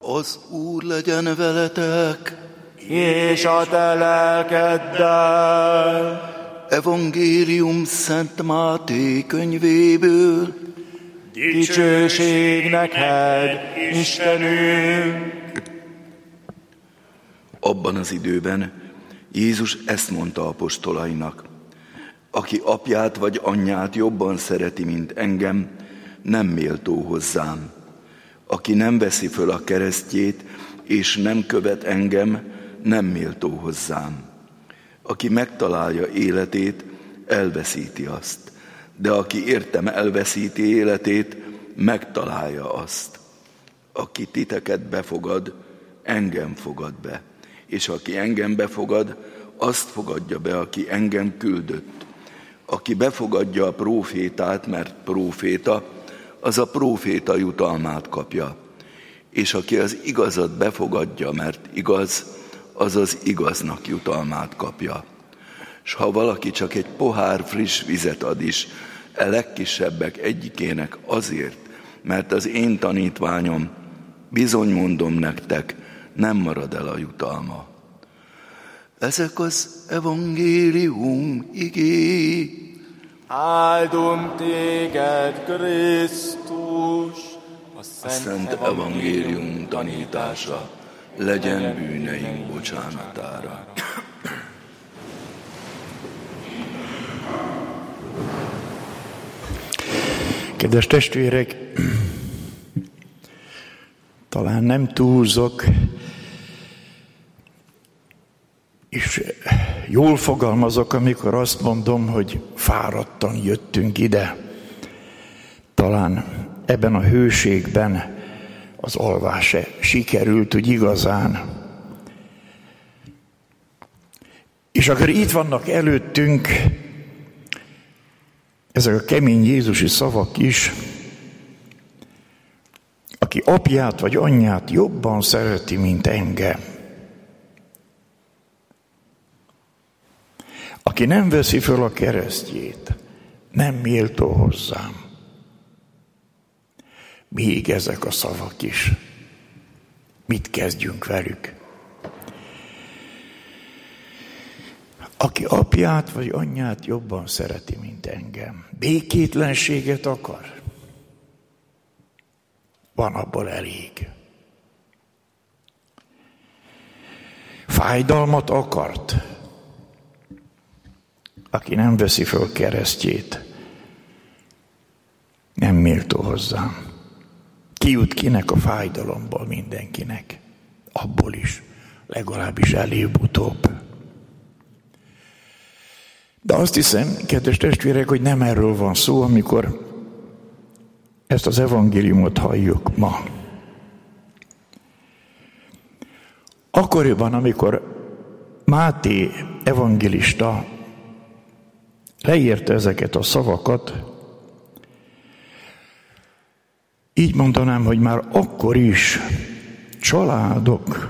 Az Úr legyen veletek, és a te lelkeddel. Evangélium Szent Máté könyvéből. Dicsőség neked, Istenünk! Abban az időben Jézus ezt mondta apostolainak: aki apját vagy anyját jobban szereti, mint engem, nem méltó hozzám. Aki nem veszi föl a keresztjét, és nem követ engem, nem méltó hozzám. Aki megtalálja életét, elveszíti azt. De aki értem elveszíti életét, megtalálja azt. Aki titeket befogad, engem fogad be. És aki engem befogad, azt fogadja be, aki engem küldött. Aki befogadja a prófétát, mert próféta, az a próféta jutalmát kapja. És aki az igazat befogadja, mert igaz, az az igaznak jutalmát kapja. S ha valaki csak egy pohár friss vizet ad is, a legkisebbek egyikének azért, mert az én tanítványom, bizony mondom nektek, nem marad el a jutalma. Ezek az evangélium igéi. Áldunk téged, Krisztus! A szent evangélium tanítása legyen bűneink bocsánatára. Kedves testvérek, talán nem túlzok, és jól fogalmazok, amikor azt mondom, hogy fáradtan jöttünk ide. Talán ebben a hőségben az alvás se sikerült úgy igazán. És akkor itt vannak előttünk ezek a kemény jézusi szavak is: aki apját vagy anyját jobban szereti, mint engem, aki nem veszi föl a keresztjét, nem méltó hozzám. Még ezek a szavak is. Mit kezdjünk velük? Aki apját vagy anyját jobban szereti, mint engem, békétlenséget akar, van abból elég. Fájdalmat akart, aki nem veszi föl keresztjét, nem méltó hozzám. Ki jut kinek a fájdalomból? Mindenkinek. Abból is, legalábbis előbb-utóbb. De azt hiszem, kedves testvérek, hogy nem erről van szó, amikor ezt az evangéliumot halljuk ma. Akkoriban, amikor Máté evangélista leírta ezeket a szavakat, így mondanám, hogy már akkor is családok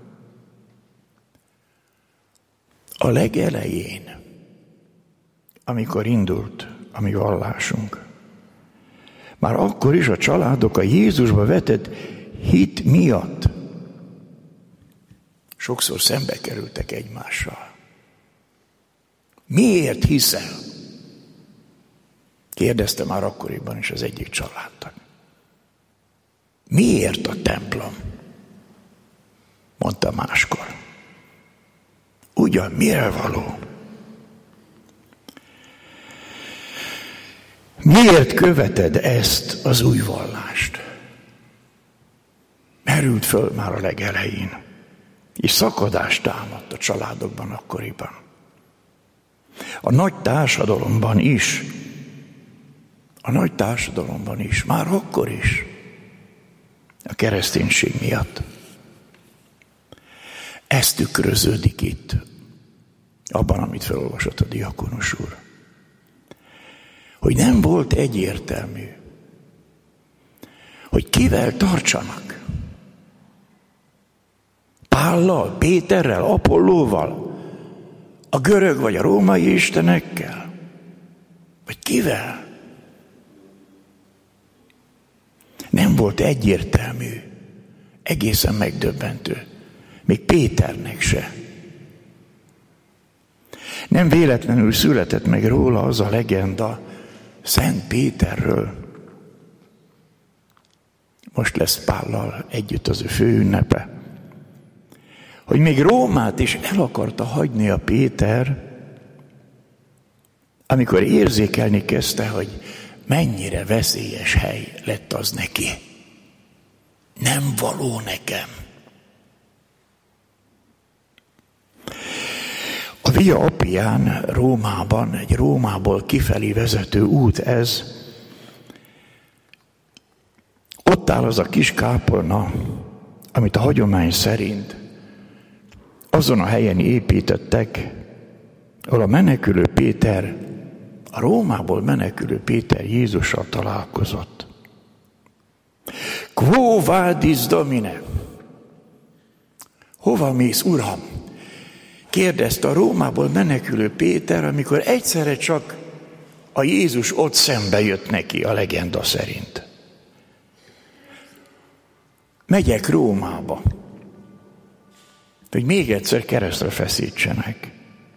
a legelején, amikor indult a mi vallásunk, már akkor is a családok a Jézusba vetett hit miatt sokszor szembe kerültek egymással. Miért hiszel? Kérdezte már akkoriban is az egyik családtag. Miért a templom? Mondta máskor. Ugyan mire való? Miért követed ezt az új vallást? Merült föl már a legelején, és szakadást támadt a családokban akkoriban. A nagy társadalomban is, már akkor is, a kereszténység miatt. Ez tükröződik itt, abban, amit felolvasott a diakonus úr. Hogy nem volt egyértelmű, hogy kivel tartsanak. Pállal, Péterrel, Apollóval, a görög vagy a római istenekkel, vagy kivel? Nem volt egyértelmű. Egészen megdöbbentő. Még Péternek se. Nem véletlenül született meg róla az a legenda Szent Péterről. Most lesz Pállal együtt az ő főünnepe. Hogy még Rómát is el akarta hagyni a Péter, amikor érzékelni kezdte, hogy mennyire veszélyes hely lett az neki. Nem való nekem. A Via Appián Rómában, egy Rómából kifelé vezető út ez. Ott áll az a kis kápolna, amit a hagyomány szerint azon a helyen építettek, ahol a menekülő Péter, a Rómából menekülő Péter Jézussal találkozott. Quo vadis, Domine? Hova mész, Uram? Kérdezte a Rómából menekülő Péter, amikor egyszerre csak a Jézus ott szembe jött neki, a legenda szerint. Megyek Rómába, hogy még egyszer keresztre feszítsenek.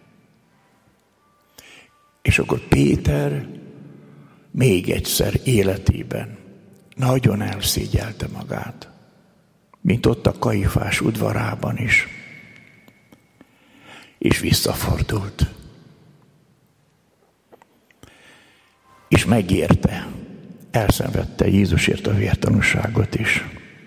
És akkor Péter még egyszer életében nagyon elszégyelte magát, mint ott a Kaifás udvarában is. És visszafordult. És megérte, elszenvedte Jézusért a vértanúságot is.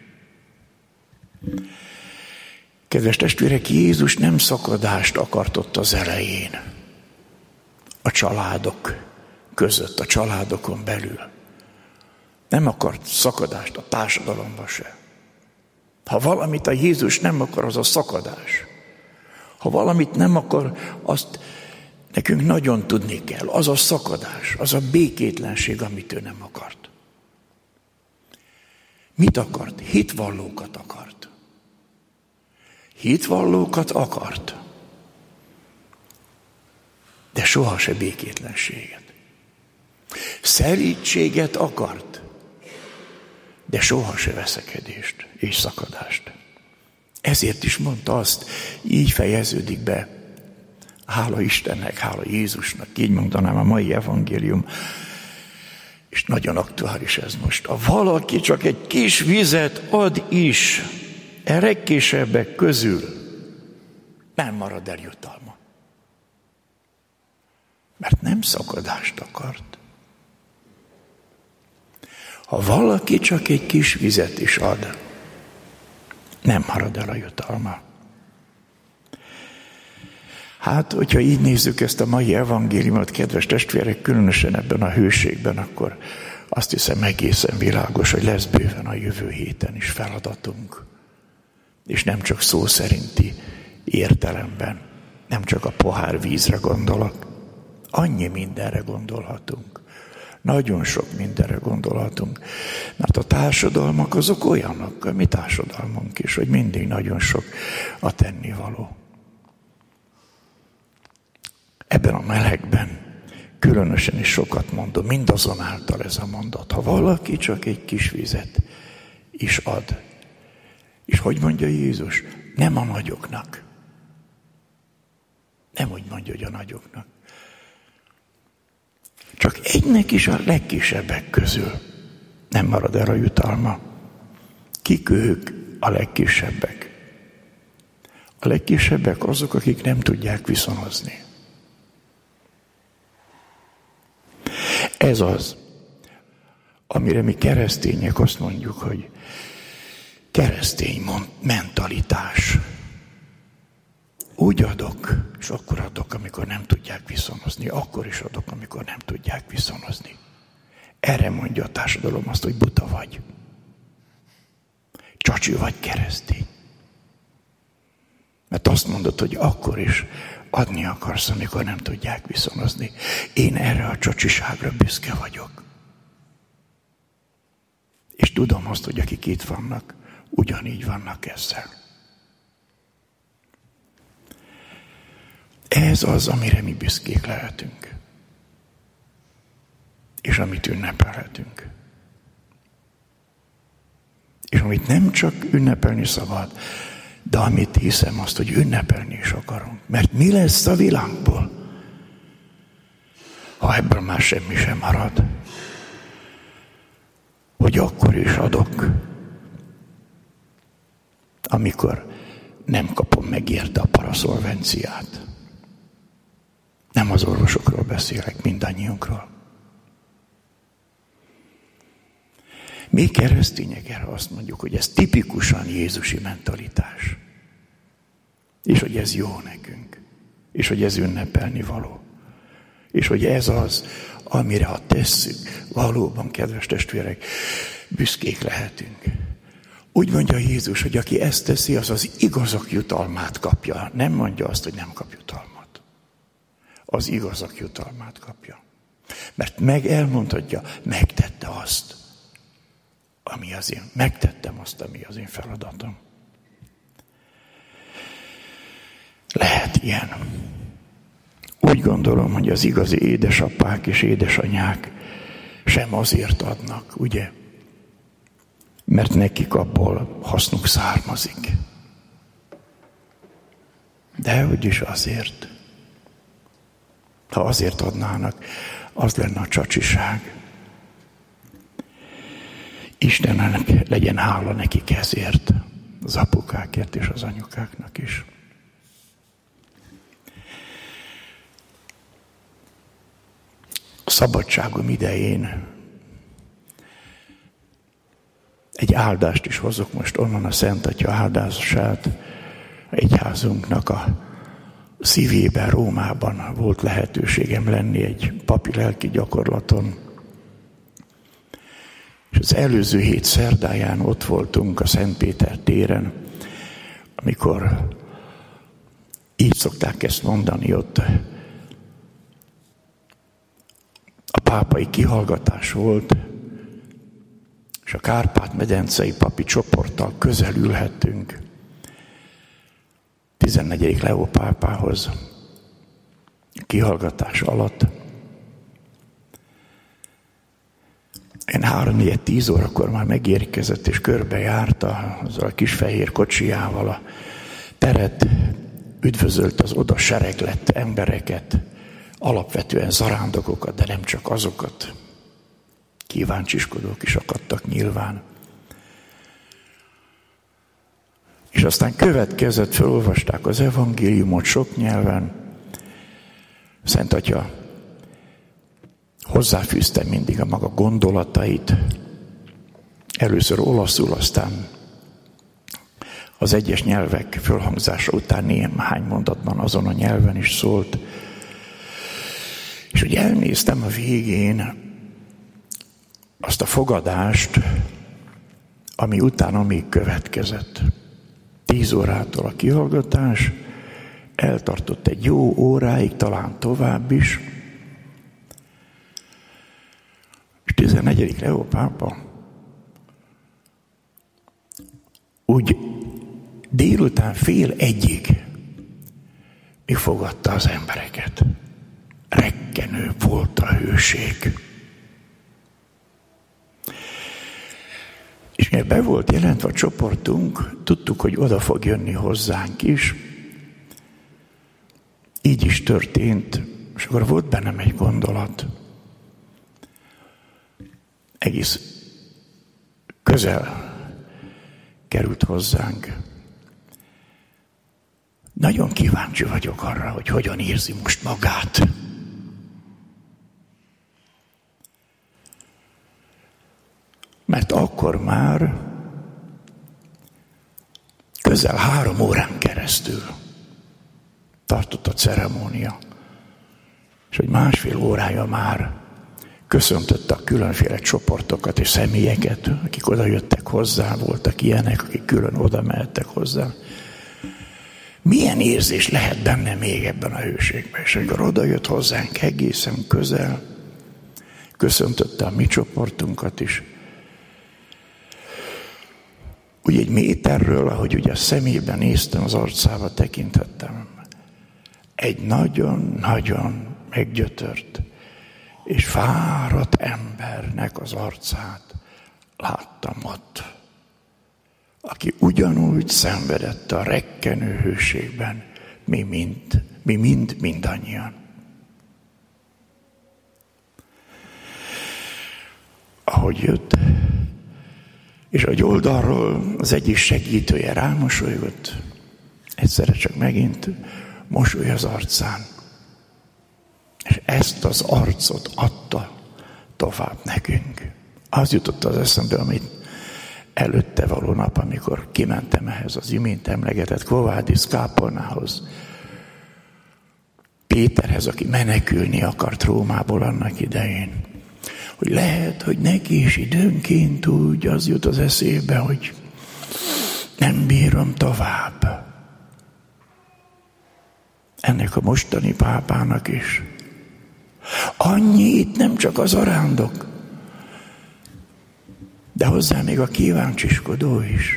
Kedves testvérek, Jézus nem szakadást akart ott az elején. A családok között, a családokon belül. Nem akart szakadást a társadalomban se. Ha valamit a Jézus nem akar, az a szakadás. Ha valamit nem akar, azt nekünk nagyon tudni kell. Az a szakadás, az a békétlenség, amit ő nem akart. Mit akart? Hitvallókat akart. Hitvallókat akart. De soha se békétlenséget. Szerítséget akart. De soha se veszekedést és szakadást. Ezért is mondta azt, így fejeződik be. Hála Istennek, hála Jézusnak, így mondanám a mai evangélium. És nagyon aktuális ez most. Ha valaki csak egy kis vizet ad is, e legkisebbek közül, nem marad el jutalma. Mert nem szakadást akart. Ha valaki csak egy kis vizet is ad, nem marad el a jutalma. Hát, hogyha így nézzük ezt a mai evangéliumot, kedves testvérek, különösen ebben a hőségben, akkor azt hiszem egészen világos, hogy lesz bőven a jövő héten is feladatunk. És nem csak szó szerinti értelemben, nem csak a pohár vízre gondolok. Annyi mindenre gondolhatunk. Nagyon sok mindenre gondolhatunk. Mert a társadalmak azok olyanok, a mi társadalmunk is, hogy mindig nagyon sok a tennivaló. Ebben a melegben különösen is sokat mondom, mindazonáltal ez a mondat. Ha valaki csak egy kis vizet is ad, és hogy mondja Jézus? Nem a nagyoknak. Nem úgy mondja, hogy a nagyoknak. Csak egynek is a legkisebbek közül nem marad el a jutalma. Kik ők a legkisebbek? A legkisebbek azok, akik nem tudják viszonozni. Ez az, amire mi keresztények azt mondjuk, hogy keresztény mentalitás. Úgy adok, és akkor adok, amikor nem tudják viszonozni. Akkor is adok, amikor nem tudják viszonozni. Erre mondja a társadalom azt, hogy buta vagy. Csacsi vagy keresztény. Mert azt mondod, hogy akkor is adni akarsz, amikor nem tudják viszonozni. Én erre a csacsiságra büszke vagyok. És tudom azt, hogy akik itt vannak, ugyanígy vannak ezzel. Ez az, amire mi büszkék lehetünk. És amit ünnepelhetünk. És amit nem csak ünnepelni szabad, de amit hiszem azt, hogy ünnepelni is akarunk. Mert mi lesz a világból, ha ebből már semmi sem marad? Hogy akkor is adok, amikor nem kapom meg érte a paraszolvenciát. Nem az orvosokról beszélek, mindannyiunkról. Mi keresztények erre azt mondjuk, hogy ez tipikusan jézusi mentalitás. És hogy ez jó nekünk. És hogy ez ünnepelni való. És hogy ez az, amire ha tesszük, valóban, kedves testvérek, büszkék lehetünk. Úgy mondja Jézus, hogy aki ezt teszi, az az igazak jutalmát kapja. Nem mondja azt, hogy nem kap jutalmat. Az igazak jutalmát kapja. Mert elmondhatja, megtette azt, megtettem azt, ami az én feladatom. Lehet ilyen. Úgy gondolom, hogy az igazi édesapák és édesanyák sem azért adnak, ugye? Mert nekik abból hasznuk származik. De úgyis azért. Ha azért adnának, az lenne a csacsiság. Istennek legyen hála nekik ezért, az apukákért és az anyukáknak is. A szabadságom idején egy áldást is hozok most onnan, a Szent Atya áldását. Egyházunknak a szívében, Rómában volt lehetőségem lenni egy papi lelki gyakorlaton. És az előző hét szerdáján ott voltunk a Szent Péter téren, amikor így szokták ezt mondani ott. A pápai kihallgatás volt, és a Kárpát-medencei papi csoporttal közel ülhettünk 14. Leó pápához kihallgatás alatt. Én 3-4-10 órakor már megérkezett, és körbejárta azzal a kis fehér kocsijával a teret, üdvözölt az oda sereglett embereket, alapvetően zarándokokat, de nem csak azokat. Kíváncsiskodók is akadtak nyilván. És aztán következett, felolvasták az evangéliumot sok nyelven. Szent Atya hozzáfűzte mindig a maga gondolatait. Először olaszul, aztán az egyes nyelvek fölhangzása után néhány mondatban azon a nyelven is szólt. És hogy elnéztem a végén azt a fogadást, ami utána még következett. 10 órától a kihallgatás, eltartott egy jó óráig, talán tovább is. És 14. Leó pápa úgy délután 12:30 még fogadta az embereket. Rekkenő volt a hőség. És miért be volt jelentve a csoportunk, tudtuk, hogy oda fog jönni hozzánk is. Így is történt, és akkor volt bennem egy gondolat. Egész közel került hozzánk. Nagyon kíváncsi vagyok arra, hogy hogyan érzi most magát. Mert akkor már közel 3 órán keresztül tartott a ceremónia. És hogy 1,5 órája már köszöntötte a különféle csoportokat és személyeket, akik oda jöttek hozzá, voltak ilyenek, akik külön oda mehettek hozzá. Milyen érzés lehet benne még ebben a hőségben? És amikor oda jött hozzánk egészen közel, köszöntötte a mi csoportunkat is. Úgy egy méterről, ahogy ugye a szemében néztem, az arcába tekintettem, egy nagyon-nagyon meggyötört és fáradt embernek az arcát láttam ott. aki ugyanúgy szenvedett a rekkenő hőségben, mi mindannyian. Ahogy jött, és egy oldalról az egyik segítője rámosolygott, egyszerre csak megint mosoly az arcán. És ezt az arcot adta tovább nekünk. Az jutott az eszembe, amit előtte való nap, amikor kimentem ehhez az imént emlegetett Quo Vadis kápolnához, Péterhez, aki menekülni akart Rómából annak idején. Hogy lehet, hogy neki is időnként úgy az jut az eszébe, hogy nem bírom tovább. Ennek a mostani pápának is. Annyi itt nem csak az arándok, de hozzá még a kíváncsiskodó is.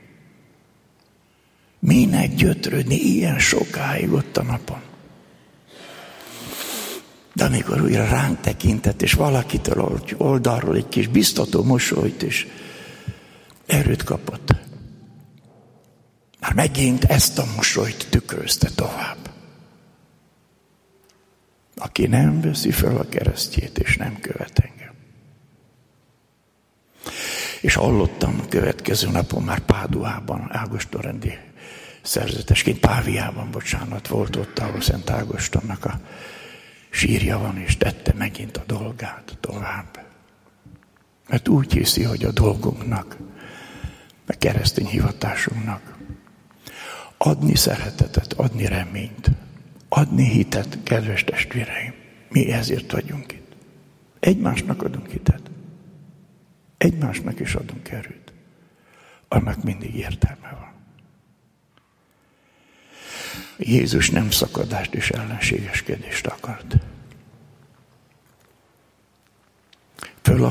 Minek gyötrődni ilyen sokáig ott a napon? De amikor újra ránk tekintett, és valakitől oldalról egy kis biztató mosolyt, és erőt kapott. Már megint ezt a mosolyt tükrözte tovább. Aki nem veszi fel a keresztjét, és nem követ engem. És hallottam a következő napon már Páduában, Ágoston-rendi szerzetesként, Páviában, volt ott, ahol Szent Ágostonnak a sírja van, és tette megint a dolgát tovább. Mert úgy hiszi, hogy a dolgunknak, a keresztény hivatásunknak adni szeretetet, adni reményt, adni hitet, kedves testvéreim. Mi ezért vagyunk itt. Egymásnak adunk hitet. Egymásnak is adunk erőt. Annak mindig értelme van. Jézus nem szakadást és ellenségeskedést akart. Föl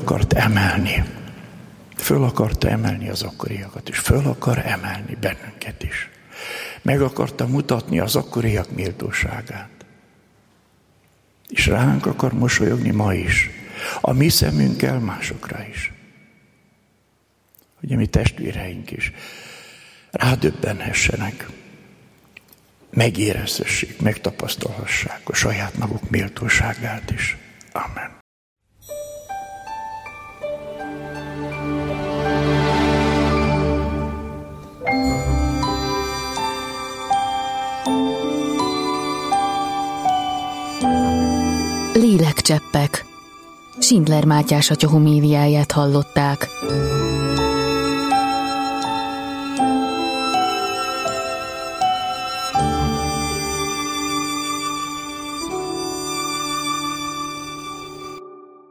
akarta emelni az akkoriakat, és föl akar emelni bennünket is. Meg akarta mutatni az akkoriak méltóságát. És ránk akar mosolyogni ma is, a mi szemünkkel másokra is. Hogy a mi testvéreink is rádöbbenhessenek, megérezhessék, megtapasztalhassák a saját maguk méltóságát is. Amen. Lélekcseppek. Schindler Mátyás atya homéliáját hallották.